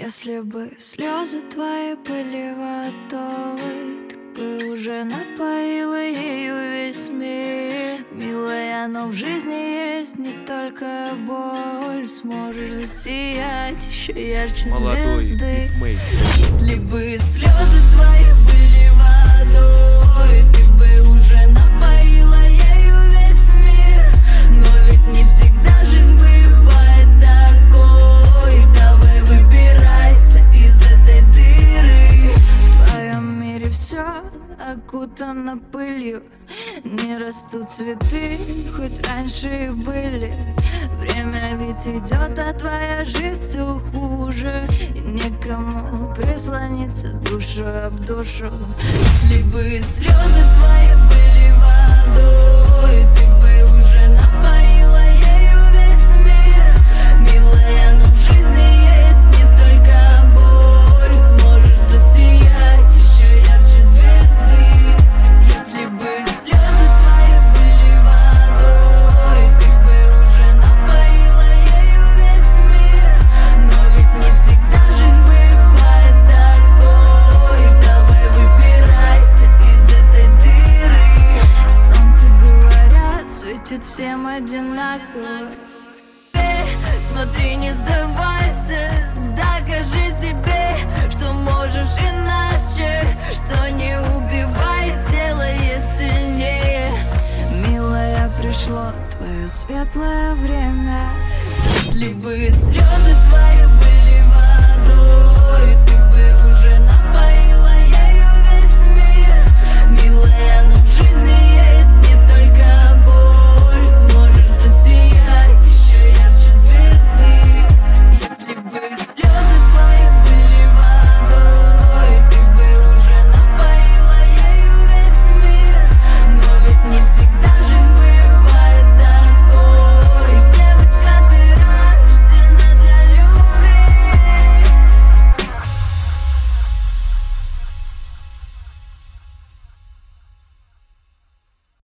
Если бы слезы твои были водой, ты бы уже напоила ею весь мир. Милая, но в жизни есть не только боль. Сможешь засиять еще ярче звезды. Если бы слезы твои были водой, ты бы уже напоила ею весь мир. Но ведь не всегда жизнь бывает такой. Давай выбирайся из этой дыры. В твоем мире все окутано пылью, не растут цветы, хоть раньше и были. Время ведь идет, а твоя жизнь все хуже, и некому прислониться душу об душу. Если бы слезы твои были водой, ты бы уже напоила ею весь мир. Милая, но в жизни есть не только боль. Сможешь засиять еще ярче звезды. Если бы слезы твои были водой, ты бы уже напоила ею весь мир. Но ведь не всегда жизнь бывает такой. Давай выбирайся из этой дыры. Солнце, говорят, светит всем одинаково. Смотри, не сдавайся, докажи себе, что можешь иначе, что не убивает, делает сильнее. Милая, пришло твое светлое время. Если бы слезы твои